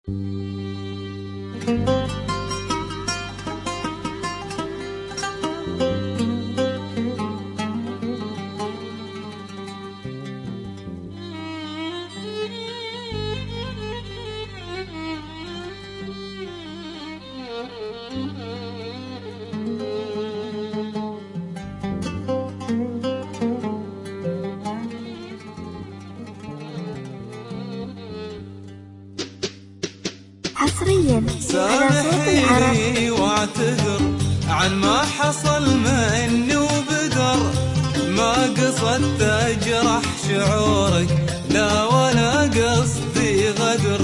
حصريا سامحيني واعتذر عن ما حصل مني وبدر، ما قصدت اجرح شعورك لا ولا قصدي غدر.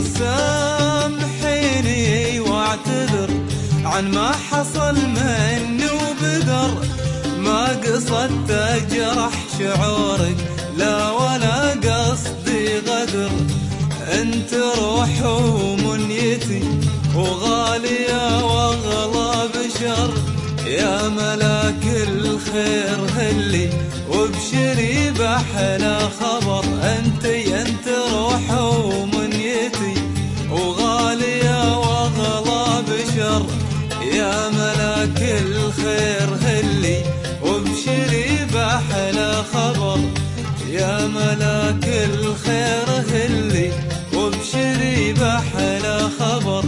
سامحيني واعتذر عن ما حصل مني وبدر، ما قصدت اجرح شعورك لا ولا قصدي غدر. انت روح ومنيتي وغالية واغلى بشر، يا ملاك الخير هلي وابشري بأحلى خبر. انت روح ومنيتي وغالية واغلى بشر، يا ملاك الخير هلي وابشري بأحلى خبر. يا ملاك الخير هلي وابشري بأحلى خبر.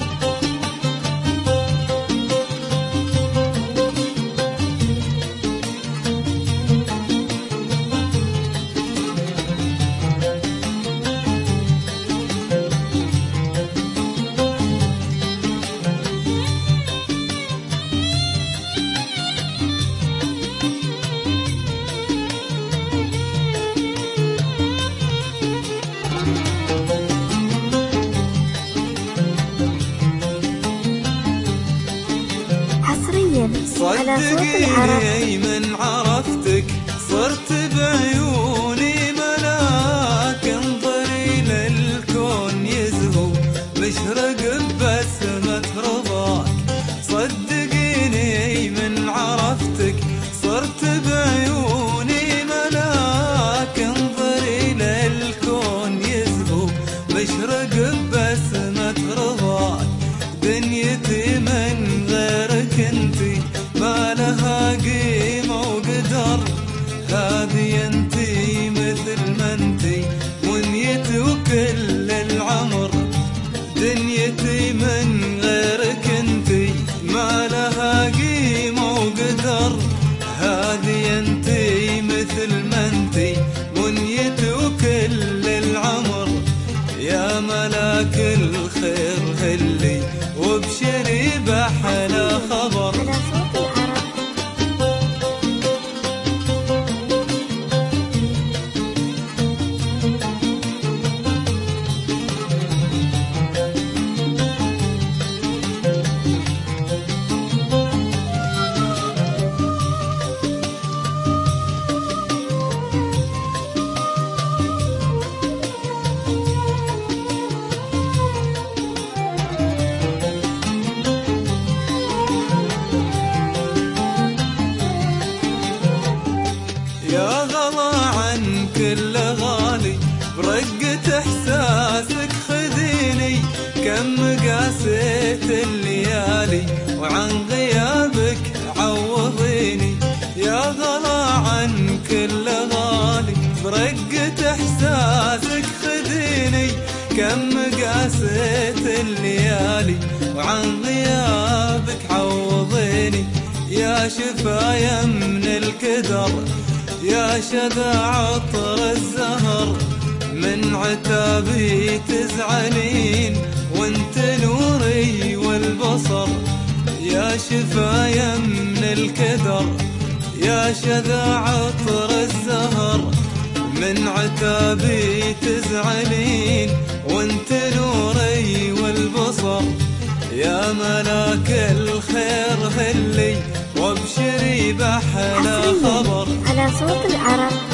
صدقيني من عرفتك صرت بعيوني ملاك، انظري للكون يزهو مشرق ببسمة رضاك. صدقيني من عرفتك صرت بعيوني ملاك، انظري للكون يزهو مشرق ببسمة رضاك. دنيتي من غيرك انتي ما لها قيمة وقدر، هذه انتي مثل ما انتي منيتي وكل العمر. دنيتي من غيرك انتي ما لها قيمة وقدر، هذه انتي مثل ما انتي منيتي وكل العمر. يا ملاك الخير هلي وابشري بأحلى خبر. يا غلا عن كل غالي برقة احساسك خذيني، كم قاسيت الليالي وعن غيابك عوضيني. يا غلا عن كل غالي برقة احساسك خذيني، كم قاسيت الليالي وعن غيابك عوضيني. يا شفايا من الكدر يا شذا عطر الزهر، من عتابي تزعلين وانت نوري والبصر. يا شفايا من الكدر يا شذا عطر الزهر، من عتابي تزعلين وانت نوري والبصر. يا ملاك الخير هلي وابشري بأحلى خبر. على صوت العرب.